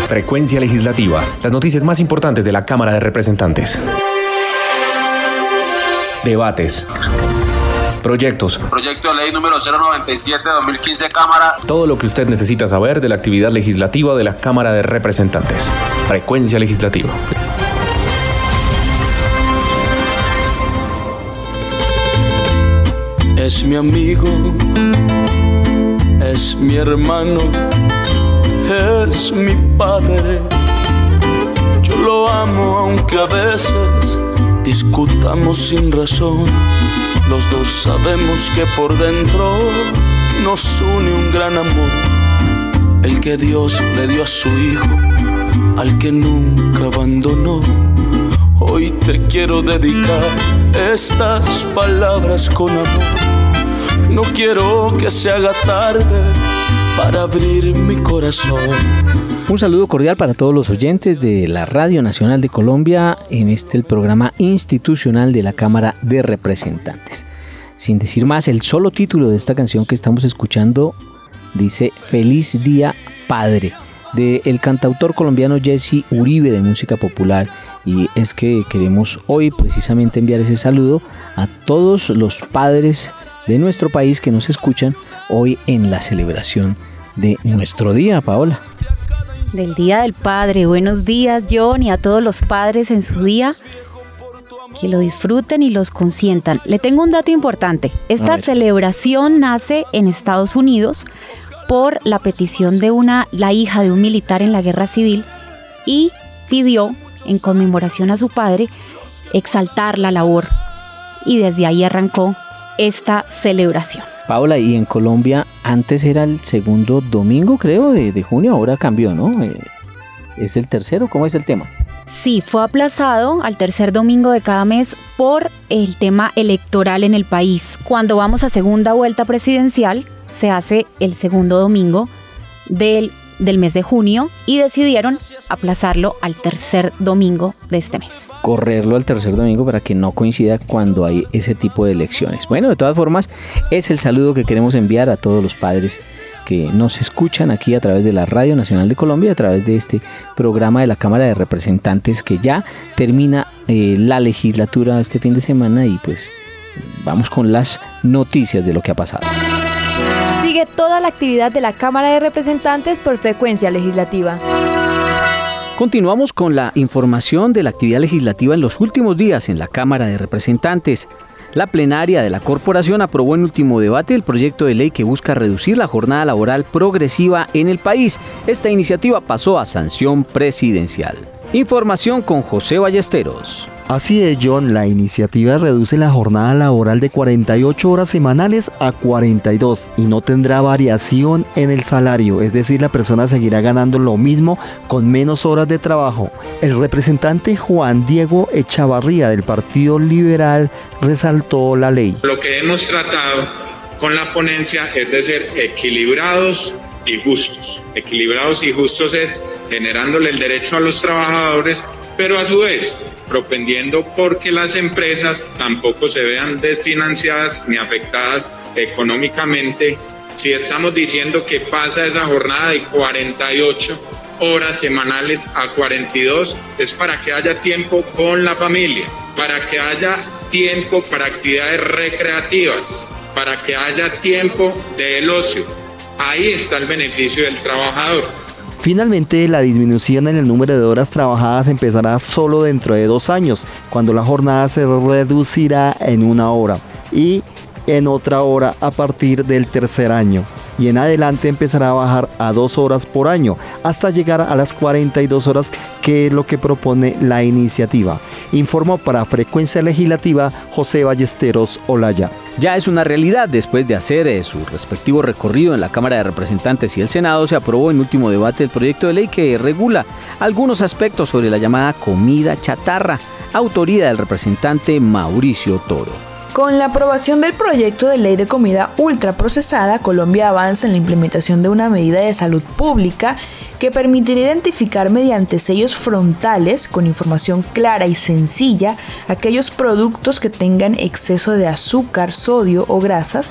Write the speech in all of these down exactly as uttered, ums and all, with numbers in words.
Frecuencia Legislativa. Las noticias más importantes de la Cámara de Representantes. Debates. Proyectos. Proyecto de ley número cero noventa y siete de dos mil quince, Cámara. Todo lo que usted necesita saber de la actividad legislativa de la Cámara de Representantes. Frecuencia Legislativa. Es mi amigo, es mi hermano, es mi padre. Yo lo amo aunque a veces discutamos sin razón. Los dos sabemos que por dentro nos une un gran amor, el que Dios le dio a su hijo, al que nunca abandonó. Hoy te quiero dedicar estas palabras con amor. No quiero que se haga tarde para abrir mi corazón. Un saludo cordial para todos los oyentes de la Radio Nacional de Colombia en este el programa institucional de la Cámara de Representantes. Sin decir más, el solo título de esta canción que estamos escuchando dice Feliz Día Padre, del cantautor colombiano Jesse Uribe de música popular. Y es que queremos hoy precisamente enviar ese saludo a todos los padres de nuestro país que nos escuchan hoy en la celebración de nuestro día, Paola. Del Día del Padre. Buenos días, John, y a todos los padres en su día. Que lo disfruten y los consientan. Le tengo un dato importante. Esta celebración nace en Estados Unidos por la petición de una, la hija de un militar en la guerra civil, y pidió, en conmemoración a su padre, exaltar la labor. Y desde ahí arrancó esta celebración. Paola, y en Colombia antes era el segundo domingo, creo, de, de junio, ahora cambió, ¿no? Eh, ¿Es el tercero? ¿Cómo es el tema? Sí, fue aplazado al tercer domingo de cada mes por el tema electoral en el país. Cuando vamos a segunda vuelta presidencial, se hace el segundo domingo del, del mes de junio y decidieron aplazarlo al tercer domingo de este mes. Correrlo al tercer domingo para que no coincida cuando hay ese tipo de elecciones. Bueno, de todas formas, es el saludo que queremos enviar a todos los padres que nos escuchan aquí a través de la Radio Nacional de Colombia, a través de este programa de la Cámara de Representantes que ya termina eh, la legislatura este fin de semana y pues vamos con las noticias de lo que ha pasado. Sigue toda la actividad de la Cámara de Representantes por Frecuencia Legislativa. Continuamos con la información de la actividad legislativa en los últimos días en la Cámara de Representantes. La plenaria de la corporación aprobó en último debate el proyecto de ley que busca reducir la jornada laboral progresiva en el país. Esta iniciativa pasó a sanción presidencial. Información con José Ballesteros. Así es, John, la iniciativa reduce la jornada laboral de cuarenta y ocho horas semanales a cuarenta y dos y no tendrá variación en el salario, es decir, la persona seguirá ganando lo mismo con menos horas de trabajo. El representante Juan Diego Echavarría del Partido Liberal resaltó la ley. Lo que hemos tratado con la ponencia es de ser equilibrados y justos. Equilibrados y justos es generándole el derecho a los trabajadores, pero a su vez propendiendo porque las empresas tampoco se vean desfinanciadas ni afectadas económicamente. Si estamos diciendo que pasa esa jornada de cuarenta y ocho horas semanales a cuarenta y dos, es para que haya tiempo con la familia, para que haya tiempo para actividades recreativas, para que haya tiempo del ocio. Ahí está el beneficio del trabajador. Finalmente, la disminución en el número de horas trabajadas empezará solo dentro de dos años, cuando la jornada se reducirá en una hora y en otra hora a partir del tercer año. Y en adelante empezará a bajar a dos horas por año, hasta llegar a las cuarenta y dos horas, que es lo que propone la iniciativa. Informó para Frecuencia Legislativa José Ballesteros Olaya. Ya es una realidad. Después de hacer eh, su respectivo recorrido en la Cámara de Representantes y el Senado, se aprobó en último debate el proyecto de ley que regula algunos aspectos sobre la llamada comida chatarra, autoría del representante Mauricio Toro. Con la aprobación del proyecto de ley de comida ultraprocesada, Colombia avanza en la implementación de una medida de salud pública que permitirá identificar mediante sellos frontales con información clara y sencilla aquellos productos que tengan exceso de azúcar, sodio o grasas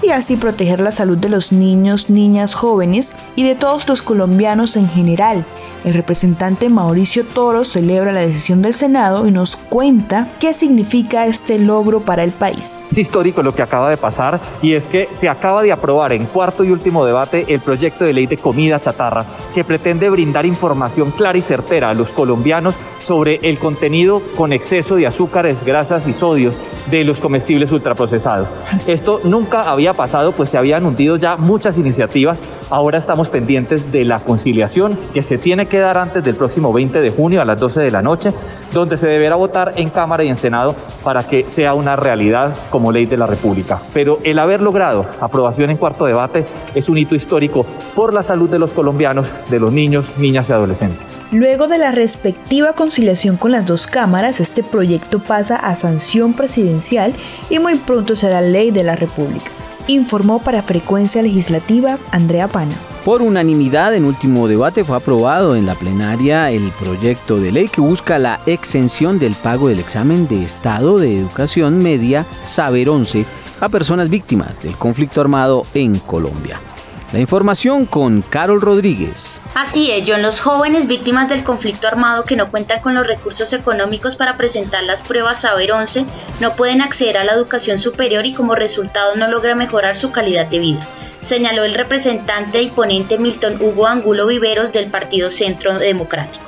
y así proteger la salud de los niños, niñas, jóvenes y de todos los colombianos en general. El representante Mauricio Toro celebra la decisión del Senado y nos cuenta qué significa este logro para el país. Es histórico lo que acaba de pasar y es que se acaba de aprobar en cuarto y último debate el proyecto de ley de comida chatarra que pretende brindar información clara y certera a los colombianos sobre el contenido con exceso de azúcares, grasas y sodios de los comestibles ultraprocesados. Esto nunca había pasado, pues se habían hundido ya muchas iniciativas. Ahora estamos pendientes de la conciliación que se tiene que dar antes del próximo veinte de junio a las doce de la noche, donde se deberá votar en Cámara y en Senado para que sea una realidad como ley de la República. Pero el haber logrado aprobación en cuarto debate es un hito histórico por la salud de los colombianos, de los niños, niñas y adolescentes. Luego de la respectiva conciliación con las dos cámaras, este proyecto pasa a sanción presidencial y muy pronto será ley de la República. Informó para Frecuencia Legislativa Andrea Pana. Por unanimidad, en último debate fue aprobado en la plenaria el proyecto de ley que busca la exención del pago del examen de Estado de Educación Media Saber once a personas víctimas del conflicto armado en Colombia. La información con Carol Rodríguez. Así es, John, los jóvenes víctimas del conflicto armado que no cuentan con los recursos económicos para presentar las pruebas Saber once no pueden acceder a la educación superior y como resultado no logran mejorar su calidad de vida, señaló el representante y ponente Milton Hugo Angulo Viveros del Partido Centro Democrático.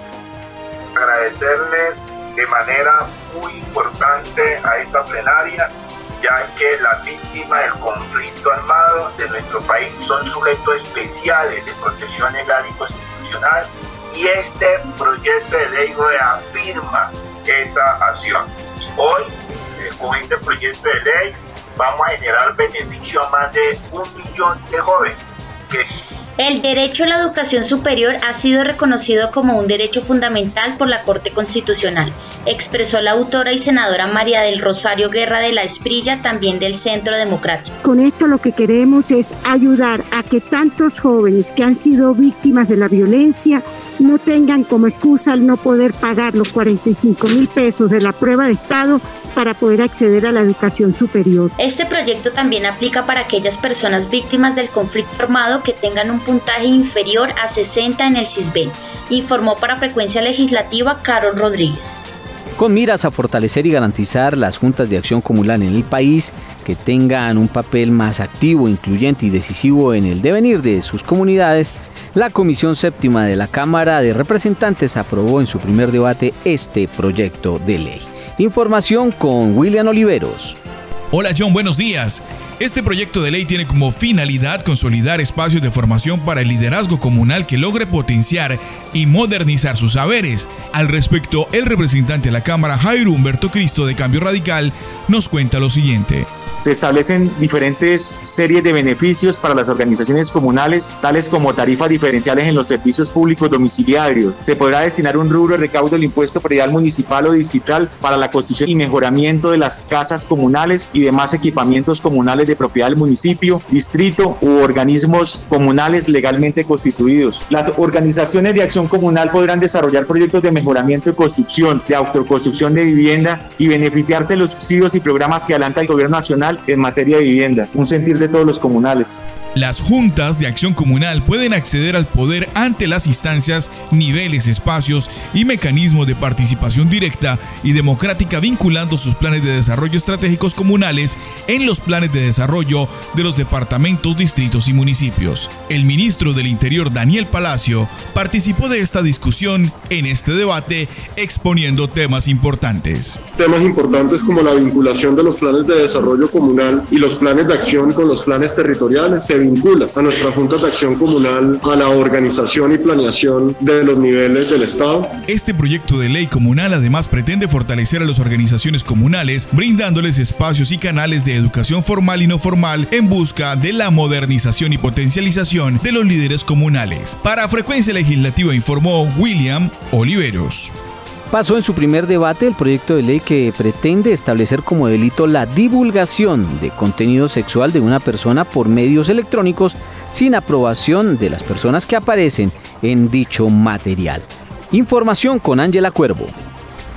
Agradecerle de manera muy importante a esta plenaria, ya que las víctimas del conflicto armado de nuestro país son sujetos especiales de protección legal y constitucional, y este proyecto de ley reafirma esa acción. Hoy, eh, con este proyecto de ley, vamos a generar beneficio a más de un millón de jóvenes que... El derecho a la educación superior ha sido reconocido como un derecho fundamental por la Corte Constitucional, expresó la autora y senadora María del Rosario Guerra de la Esprilla, también del Centro Democrático. Con esto lo que queremos es ayudar a que tantos jóvenes que han sido víctimas de la violencia no tengan como excusa el no poder pagar los cuarenta y cinco mil pesos de la prueba de Estado para poder acceder a la educación superior. Este proyecto también aplica para aquellas personas víctimas del conflicto armado que tengan un puntaje inferior a sesenta en el CISBEN, informó para Frecuencia Legislativa Carol Rodríguez. Con miras a fortalecer y garantizar las juntas de acción comunal en el país, que tengan un papel más activo, incluyente y decisivo en el devenir de sus comunidades, la Comisión Séptima de la Cámara de Representantes aprobó en su primer debate este proyecto de ley. Información con William Oliveros. Hola John, buenos días. Este proyecto de ley tiene como finalidad consolidar espacios de formación para el liderazgo comunal que logre potenciar y modernizar sus saberes. Al respecto, el representante de la Cámara, Jairo Humberto Cristo de Cambio Radical, nos cuenta lo siguiente. Se establecen diferentes series de beneficios para las organizaciones comunales, tales como tarifas diferenciales en los servicios públicos domiciliarios. Se podrá destinar un rubro de recaudo del impuesto predial municipal o distrital para la construcción y mejoramiento de las casas comunales y demás equipamientos comunales de propiedad del municipio, distrito u organismos comunales legalmente constituidos. Las organizaciones de acción comunal podrán desarrollar proyectos de mejoramiento y construcción, de autoconstrucción de vivienda y beneficiarse de los subsidios y programas que adelanta el gobierno nacional en materia de vivienda, un sentir de todos los comunales. Las juntas de acción comunal pueden acceder al poder ante las instancias, niveles, espacios y mecanismos de participación directa y democrática vinculando sus planes de desarrollo estratégicos comunales en los planes de desarrollo de los departamentos, distritos y municipios. El ministro del Interior, Daniel Palacio, participó de esta discusión en este debate exponiendo temas importantes. Temas importantes como la vinculación de los planes de desarrollo comunal y los planes de acción con los planes territoriales se vincula a nuestras juntas de acción comunal a la organización y planeación de los niveles del Estado. Este proyecto de ley comunal además pretende fortalecer a las organizaciones comunales, brindándoles espacios y canales de educación formal y no formal en busca de la modernización y potencialización de los líderes comunales. Para Frecuencia Legislativa informó William Oliveros. Pasó en su primer debate el proyecto de ley que pretende establecer como delito la divulgación de contenido sexual de una persona por medios electrónicos sin aprobación de las personas que aparecen en dicho material. Información con Ángela Cuervo.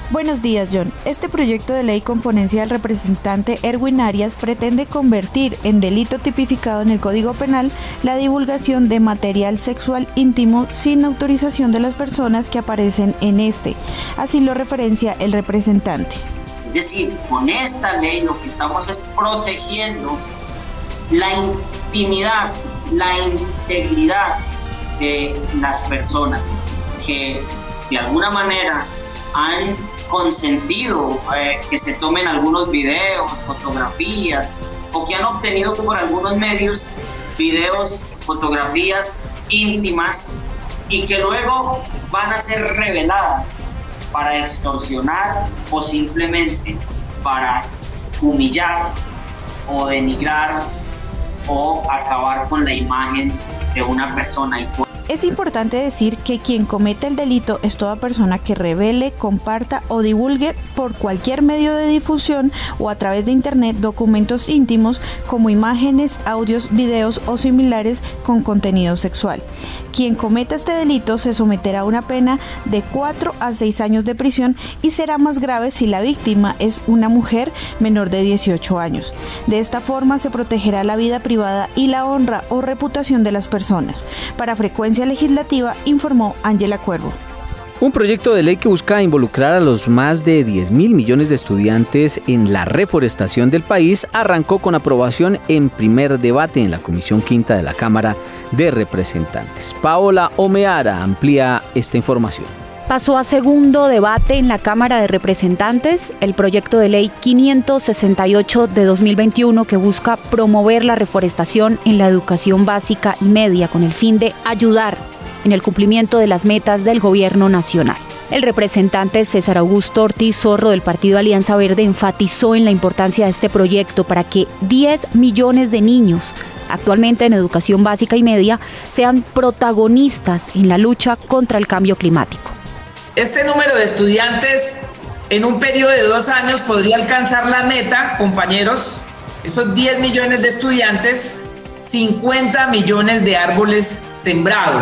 Buenos días, John. Este proyecto de ley con ponencia del representante Erwin Arias pretende convertir en delito tipificado en el Código Penal la divulgación de material sexual íntimo sin autorización de las personas que aparecen en este. Así lo referencia el representante. Es decir, con esta ley lo que estamos es protegiendo la intimidad, la integridad de las personas que de alguna manera han consentido eh, que se tomen algunos videos, fotografías, o que han obtenido por algunos medios videos, fotografías íntimas y que luego van a ser reveladas para extorsionar o simplemente para humillar o denigrar o acabar con la imagen de una persona. Es importante decir que quien comete el delito es toda persona que revele, comparta o divulgue por cualquier medio de difusión o a través de internet documentos íntimos como imágenes, audios, videos o similares con contenido sexual. Quien cometa este delito se someterá a una pena de cuatro a seis años de prisión y será más grave si la víctima es una mujer menor de dieciocho años. De esta forma se protegerá la vida privada y la honra o reputación de las personas. Para Frecuencia Legislativa, informó Ángela Cuervo. Un proyecto de ley que busca involucrar a los más de diez mil millones de estudiantes en la reforestación del país arrancó con aprobación en primer debate en la Comisión Quinta de la Cámara de Representantes. Paola Omeara amplía esta información. Pasó a segundo debate en la Cámara de Representantes el proyecto de ley quinientos sesenta y ocho de dos mil veintiuno que busca promover la reforestación en la educación básica y media con el fin de ayudar en el cumplimiento de las metas del gobierno nacional. El representante César Augusto Ortiz Zorro del Partido Alianza Verde enfatizó en la importancia de este proyecto para que diez millones de niños actualmente en educación básica y media sean protagonistas en la lucha contra el cambio climático. Este número de estudiantes en un periodo de dos años podría alcanzar la meta, compañeros, estos diez millones de estudiantes, cincuenta millones de árboles sembrados,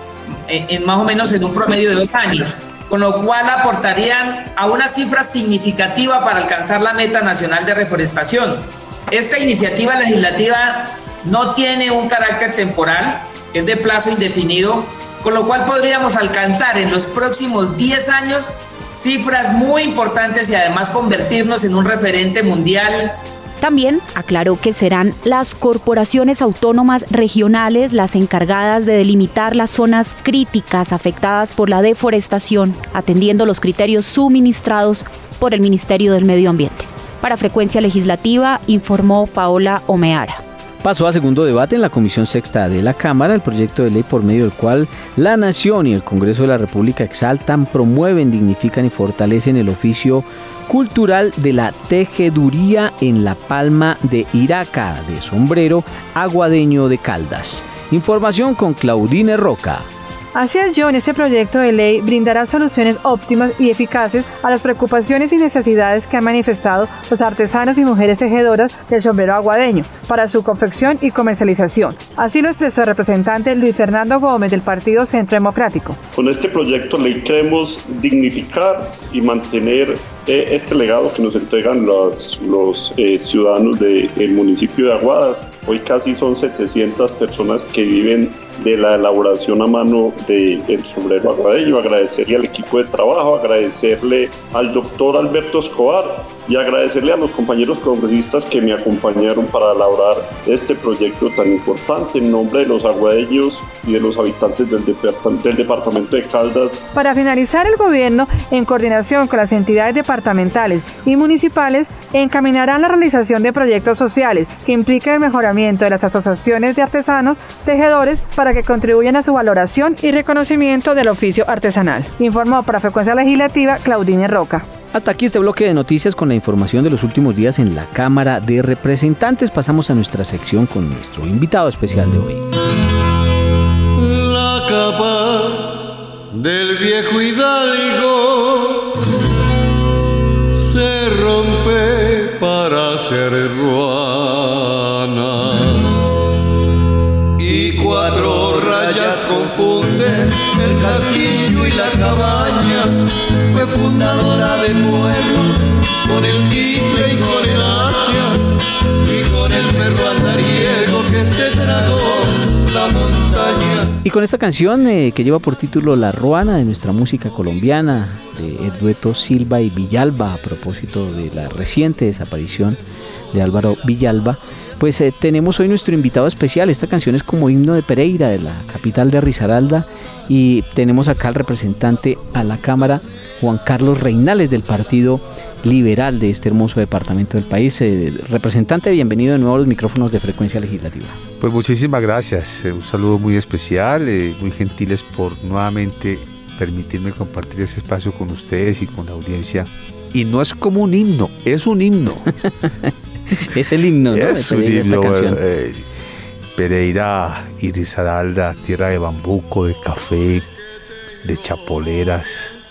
en, en más o menos en un promedio de dos años, con lo cual aportarían a una cifra significativa para alcanzar la meta nacional de reforestación. Esta iniciativa legislativa no tiene un carácter temporal, es de plazo indefinido, con lo cual podríamos alcanzar en los próximos diez años cifras muy importantes y además convertirnos en un referente mundial. También aclaró que serán las corporaciones autónomas regionales las encargadas de delimitar las zonas críticas afectadas por la deforestación, atendiendo los criterios suministrados por el Ministerio del Medio Ambiente. Para Frecuencia Legislativa, informó Paola Omeara. Pasó a segundo debate en la Comisión Sexta de la Cámara el proyecto de ley por medio del cual la Nación y el Congreso de la República exaltan, promueven, dignifican y fortalecen el oficio cultural de la tejeduría en la palma de Iraca, de sombrero aguadeño de Caldas. Información con Claudine Roca. Así es, John, este proyecto de ley brindará soluciones óptimas y eficaces a las preocupaciones y necesidades que han manifestado los artesanos y mujeres tejedoras del sombrero aguadeño para su confección y comercialización. Así lo expresó el representante Luis Fernando Gómez del Partido Centro Democrático. Con este proyecto de ley queremos dignificar y mantener eh, este legado que nos entregan los, los eh, ciudadanos del municipio de Aguadas. Hoy casi son setecientas personas que viven de la elaboración a mano del sombrero aguadeño. Agradecerle al equipo de trabajo, agradecerle al doctor Alberto Escobar y agradecerle a los compañeros congresistas que me acompañaron para elaborar este proyecto tan importante en nombre de los aguadeños y de los habitantes del, depart- del departamento de Caldas. Para finalizar, el gobierno, en coordinación con las entidades departamentales y municipales, encaminarán la realización de proyectos sociales que impliquen el mejoramiento de las asociaciones de artesanos tejedores para que contribuyan a su valoración y reconocimiento del oficio artesanal. Informó para Frecuencia Legislativa Claudine Roca. Hasta aquí este bloque de noticias con la información de los últimos días en la Cámara de Representantes. Pasamos a nuestra sección con nuestro invitado especial de hoy. La capa del viejo hidalgo se rompe para ser ruana y cuatro dos rayas confunden el castillo y la cabaña. Fue fundadora de pueblos con el tigre y con el hacha y con el perro andariego que se tragó la montaña. Y con esta canción eh, que lleva por título La Ruana de nuestra música colombiana, de el dueto Silva y Villalba, a propósito de la reciente desaparición de Álvaro Villalba, pues eh, tenemos hoy nuestro invitado especial. Esta canción es como himno de Pereira, de la capital de Risaralda, y tenemos acá al representante a la Cámara, Juan Carlos Reinales, del Partido Liberal de este hermoso departamento del país. Eh, representante, bienvenido de nuevo a los micrófonos de Frecuencia Legislativa. Pues muchísimas gracias, eh, un saludo muy especial, eh, muy gentiles por nuevamente permitirme compartir ese espacio con ustedes y con la audiencia. Y no es como un himno, es un himno. Es el himno, ¿no? Es un himno. Eh, Pereira y Risaralda, tierra de bambuco, de café, de chapoleras.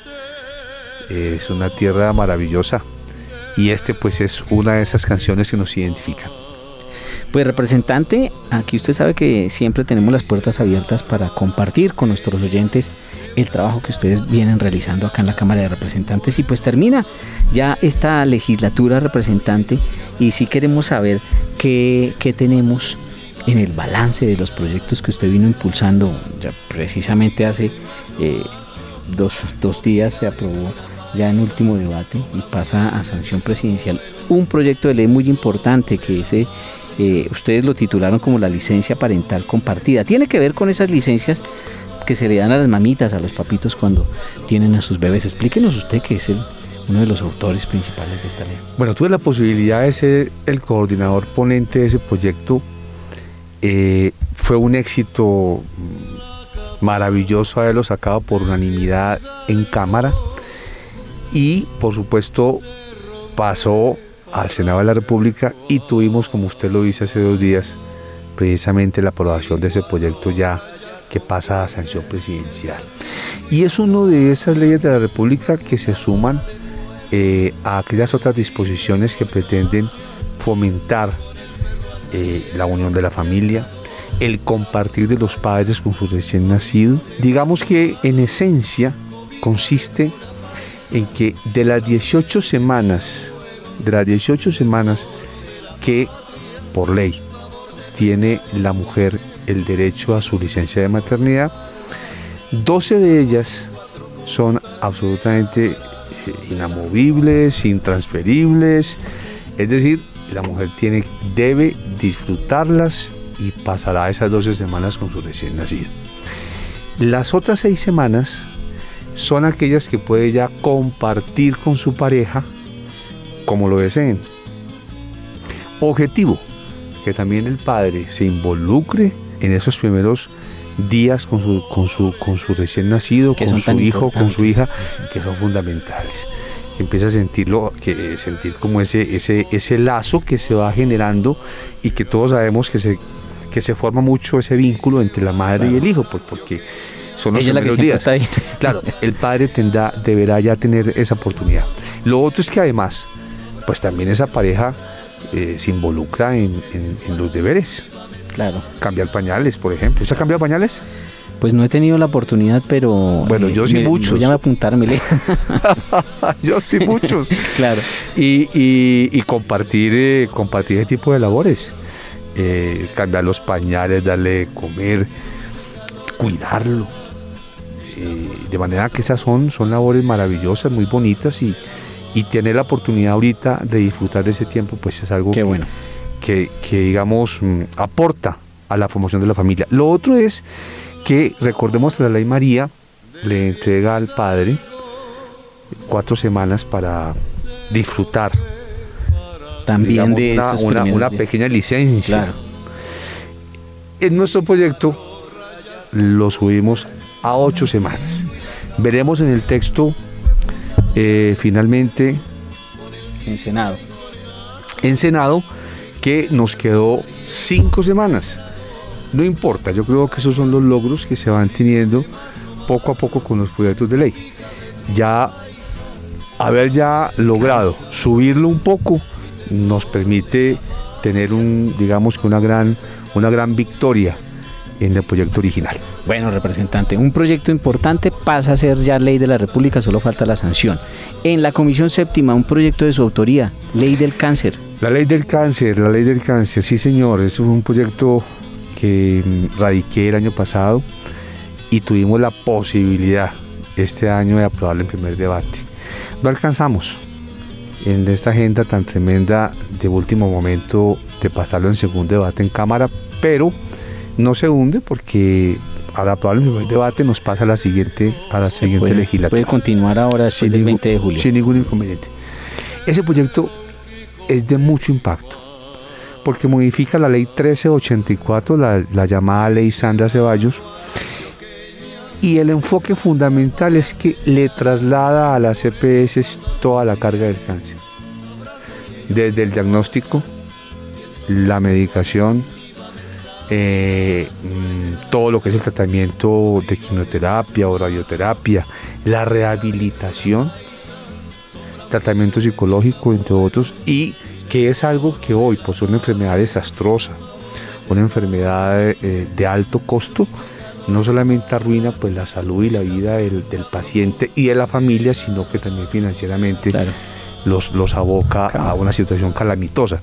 Eh, es una tierra maravillosa. Y este pues es una de esas canciones que nos identifican. Pues representante, aquí usted sabe que siempre tenemos las puertas abiertas para compartir con nuestros oyentes el trabajo que ustedes vienen realizando acá en la Cámara de Representantes, y pues termina ya esta legislatura, representante, y sí queremos saber qué, qué tenemos en el balance de los proyectos que usted vino impulsando. Ya precisamente hace eh, dos, dos días se aprobó ya en último debate y pasa a sanción presidencial un proyecto de ley muy importante que ese Eh, ustedes lo titularon como la licencia parental compartida. Tiene que ver con esas licencias que se le dan a las mamitas, a los papitos cuando tienen a sus bebés. Explíquenos usted, que es el, uno de los autores principales de esta ley. Bueno, tuve la posibilidad de ser el coordinador ponente de ese proyecto. Eh, fue un éxito maravilloso haberlo sacado por unanimidad en Cámara, y por supuesto pasó al Senado de la República, y tuvimos, como usted lo dice hace dos días, precisamente la aprobación de ese proyecto ya que pasa a sanción presidencial. Y es uno de esas leyes de la República que se suman eh, a aquellas otras disposiciones que pretenden fomentar eh, la unión de la familia, el compartir de los padres con su recién nacido. Digamos que en esencia consiste en que de las dieciocho semanas de las dieciocho semanas que por ley tiene la mujer el derecho a su licencia de maternidad, doce de ellas son absolutamente inamovibles, intransferibles, es decir, la mujer tiene, debe disfrutarlas y pasará esas doce semanas con su recién nacido. Las otras seis semanas son aquellas que puede ya compartir con su pareja como lo deseen. Objetivo, que también el padre se involucre en esos primeros días con su, con su, con su recién nacido, con su hijo, con su hija, que son fundamentales. Que empieza a sentirlo, que sentir como ese, ese, ese lazo que se va generando, y que todos sabemos que se, que se forma mucho ese vínculo entre la madre claro. y el hijo, pues porque son los primeros días. Está ahí. Claro, el padre tendrá, deberá ya tener esa oportunidad. Lo otro es que además, pues también esa pareja eh, se involucra en, en, en los deberes. Claro. Cambiar pañales, por ejemplo. ¿Usted ha cambiado pañales? Pues no he tenido la oportunidad, pero... Bueno, yo sí me, muchos. Voy a apuntármele. Yo sí muchos. Claro. Y, y, y compartir, eh, compartir ese tipo de labores. Eh, cambiar los pañales, darle de comer, cuidarlo. Eh, de manera que esas son, son labores maravillosas, muy bonitas, y y tener la oportunidad ahorita de disfrutar de ese tiempo, pues es algo Qué que, bueno. que, que, digamos, aporta a la formación de la familia. Lo otro es que, recordemos que la ley María le entrega al padre cuatro semanas para disfrutar también digamos, de una, esos una, una pequeña licencia. Claro. En nuestro proyecto lo subimos a ocho semanas. Veremos en el texto Eh, finalmente en Senado en Senado que nos quedó cinco semanas. No importa, yo creo que esos son los logros que se van teniendo poco a poco con los proyectos de ley. Ya haber ya logrado subirlo un poco nos permite tener un, digamos que una gran, una gran victoria en el proyecto original. Bueno, representante, un proyecto importante pasa a ser ya ley de la República, solo falta la sanción. En la Comisión Séptima, un proyecto de su autoría, Ley del Cáncer. La Ley del Cáncer, la Ley del Cáncer, sí señor, es un proyecto que radiqué el año pasado y tuvimos la posibilidad este año de aprobarlo en primer debate. No alcanzamos en esta agenda tan tremenda de último momento de pasarlo en segundo debate en Cámara, pero no se hunde porque al aprobar el primer debate nos pasa a la siguiente, a la Se siguiente puede, legislatura. Puede continuar ahora después sin del ningún, veinte de julio. Sin ningún inconveniente. Ese proyecto es de mucho impacto porque modifica la ley trece ochenta y cuatro, la, la llamada ley Sandra Ceballos, y el enfoque fundamental es que le traslada a las E P S toda la carga del cáncer, desde el diagnóstico, la medicación, eh, todo lo que es el tratamiento de quimioterapia o radioterapia, la rehabilitación, tratamiento psicológico, entre otros, y que es algo que hoy, por ser una enfermedad desastrosa, una enfermedad eh, de alto costo, no solamente arruina pues la salud y la vida del, del paciente y de la familia, sino que también financieramente claro. los, los aboca claro. a una situación calamitosa.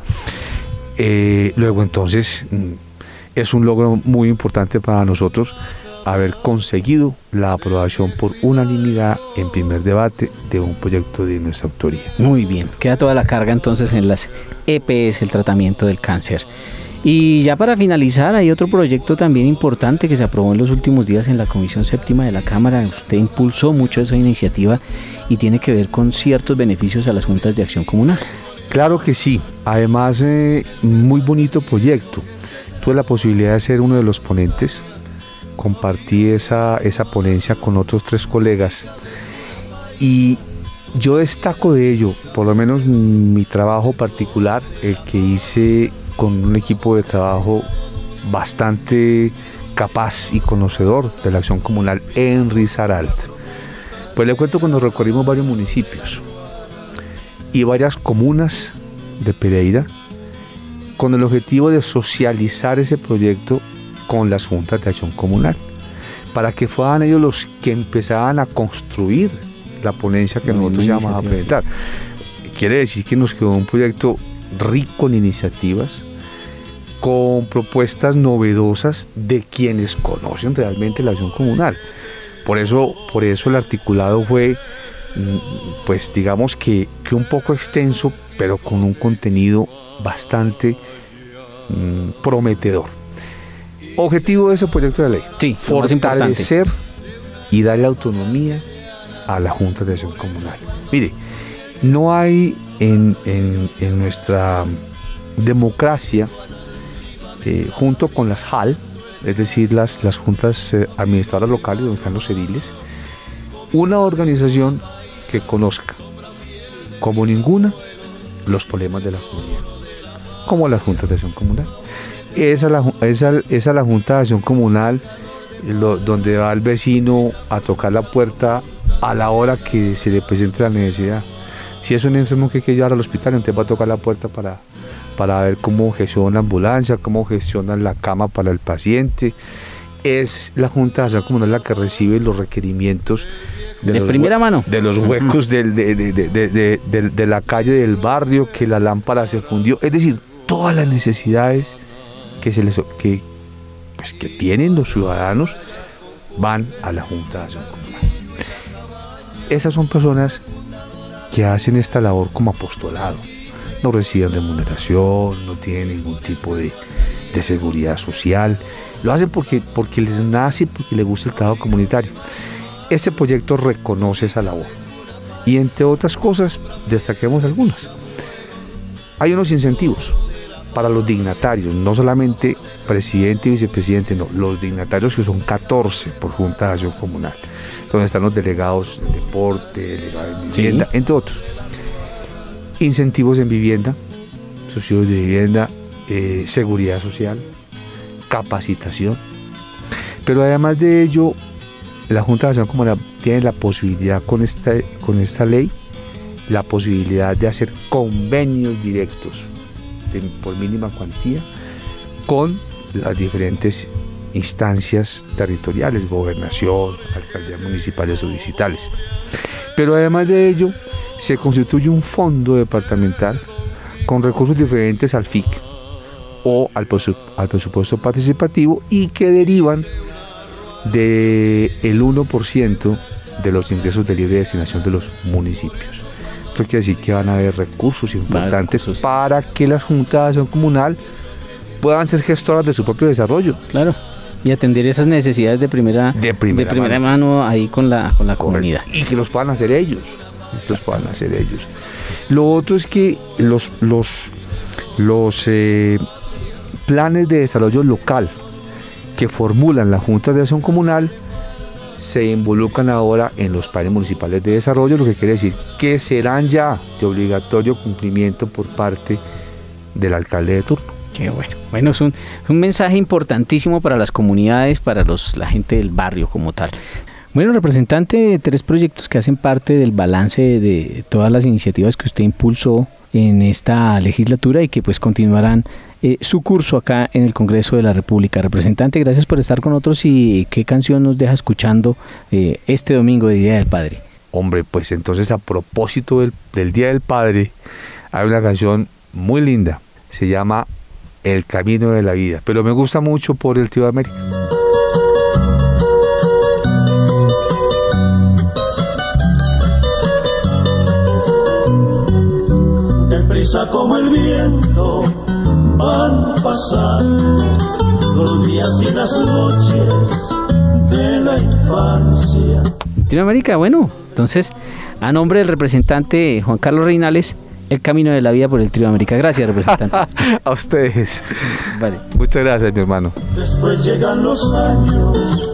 Eh, luego entonces es un logro muy importante para nosotros haber conseguido la aprobación por unanimidad en primer debate de un proyecto de nuestra autoría. Muy bien, queda toda la carga entonces en las E P S, el tratamiento del cáncer. Y ya para finalizar, hay otro proyecto también importante que se aprobó en los últimos días en la Comisión Séptima de la Cámara. Usted impulsó mucho esa iniciativa y tiene que ver con ciertos beneficios a las juntas de acción comunal. Claro que sí, además eh, muy bonito proyecto. Tuve la posibilidad de ser uno de los ponentes, compartí esa, esa ponencia con otros tres colegas y yo destaco de ello, por lo menos mi trabajo particular, el que hice con un equipo de trabajo bastante capaz y conocedor de la acción comunal en Risaralda. Pues le cuento cuando recorrimos varios municipios y varias comunas de Pereira con el objetivo de socializar ese proyecto con las juntas de acción comunal, para que fueran ellos los que empezaran a construir la ponencia que nosotros íbamos a presentar. Quiere decir que nos quedó un proyecto rico en iniciativas, con propuestas novedosas de quienes conocen realmente la acción comunal. Por eso, por eso el articulado fue, pues digamos que, que un poco extenso, pero con un contenido bastante mm, prometedor. Objetivo de ese proyecto de ley, sí, fortalecer y darle autonomía a la Junta de Acción Comunal. Mire, no hay en, en, en nuestra democracia, eh, junto con las J A L, es decir, las, las juntas eh, administradoras locales donde están los ediles, una organización que conozca como ninguna los problemas de la comunidad, como las juntas de acción comunal. Esa es la, esa, esa la junta de acción comunal lo, donde va el vecino a tocar la puerta a la hora que se le presente la necesidad. Si es un enfermo que hay que llevar al hospital, entonces va a tocar la puerta para, para ver cómo gestiona la ambulancia, cómo gestiona la cama para el paciente. Es la junta de acción comunal la que recibe los requerimientos de, de primera hue- mano de los huecos de, de, de, de, de, de, de, de la calle del barrio, que la lámpara se fundió, es decir, todas las necesidades que se les que, pues, que tienen los ciudadanos van a la junta de acción comunal. Esas son personas que hacen esta labor como apostolado, no reciben remuneración, no tienen ningún tipo de, de seguridad social, lo hacen porque, porque les nace, porque les gusta el trabajo comunitario. Este proyecto reconoce esa labor y, entre otras cosas, destaquemos algunas. Hay unos incentivos para los dignatarios, no solamente presidente y vicepresidente, no, los dignatarios, que son catorce por Junta de Acción Comunal, donde están los delegados de deporte, delegados de vivienda, sí, entre otros. Incentivos en vivienda, subsidios de vivienda, eh, seguridad social, capacitación. Pero además de ello, la Junta de Acción Comunal tiene la posibilidad con esta, con esta ley, la posibilidad de hacer convenios directos de, por mínima cuantía con las diferentes instancias territoriales, gobernación, alcaldías municipales o distritales. Pero además de ello, se constituye un fondo departamental con recursos diferentes al F I C o al, presu- al presupuesto participativo y que derivan del uno por ciento de los ingresos de libre destinación de los municipios. Esto quiere decir que van a haber recursos importantes recursos. para que las juntas de acción comunal puedan ser gestoras de su propio desarrollo. Claro. Y atender esas necesidades de primera, de primera, de primera mano. mano ahí con la, con la comunidad. Y que los puedan hacer ellos. Los puedan hacer ellos. Lo otro es que los, los, los eh, planes de desarrollo local que formulan las juntas de acción comunal se involucran ahora en los planes municipales de desarrollo, lo que quiere decir que serán ya de obligatorio cumplimiento por parte del alcalde de turno. Qué bueno. Bueno, es un, un mensaje importantísimo para las comunidades, para los, la gente del barrio como tal. Bueno, representante de tres proyectos que hacen parte del balance de todas las iniciativas que usted impulsó en esta legislatura y que pues continuarán eh, su curso acá en el Congreso de la República. Representante, gracias por estar con nosotros y qué canción nos deja escuchando eh, este domingo de Día del Padre. Hombre, pues entonces a propósito del, del Día del Padre hay una canción muy linda, se llama El Camino de la Vida, pero me gusta mucho por el Tío de América. Deprisa como el viento van pasando los días y las noches de la infancia. Tío de América, bueno, entonces a nombre del representante Juan Carlos Reinales, El Camino de la Vida por el Trío de América. Gracias, representante. A ustedes. Vale. Muchas gracias, mi hermano. Después llegan los años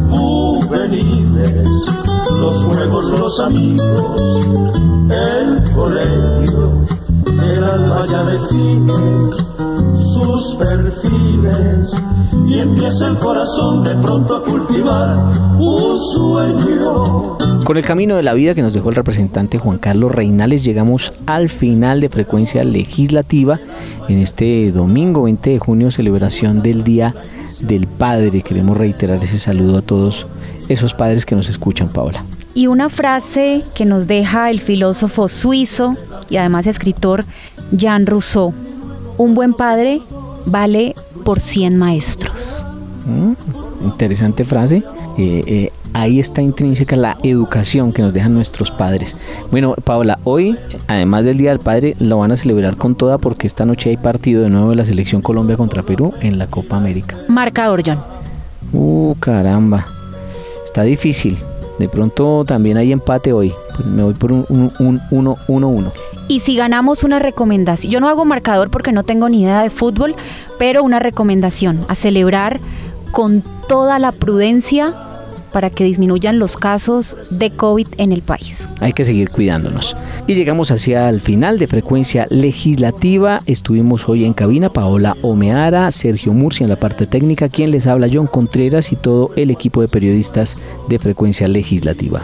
juveniles, los juegos, los amigos, el colegio, el alma ya define sus perfiles y empieza el corazón de pronto a cultivar un sueño. Con El Camino de la Vida que nos dejó el representante Juan Carlos Reinales, llegamos al final de Frecuencia Legislativa en este domingo veinte de junio, celebración del Día del Padre. Queremos reiterar ese saludo a todos esos padres que nos escuchan, Paola. Y una frase que nos deja el filósofo suizo y además escritor Jean Rousseau: un buen padre vale por cien maestros. Mm, interesante frase. Eh, eh, ahí está intrínseca la educación que nos dejan nuestros padres. Bueno, Paola, hoy, además del Día del Padre, lo van a celebrar con toda porque esta noche hay partido de nuevo de la Selección Colombia contra Perú en la Copa América. Marcador, John. Uh, caramba. Está difícil. De pronto también hay empate hoy. Pues me voy por un uno uno. Y si ganamos, una recomendación. Yo no hago marcador porque no tengo ni idea de fútbol, pero una recomendación: a celebrar con toda la prudencia para que disminuyan los casos de COVID en el país. Hay que seguir cuidándonos. Y llegamos hacia el final de Frecuencia Legislativa. Estuvimos hoy en cabina Paola Omeara, Sergio Murcia en la parte técnica, quien les habla John Contreras y todo el equipo de periodistas de Frecuencia Legislativa.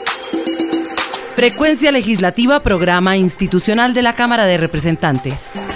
Frecuencia Legislativa, programa institucional de la Cámara de Representantes.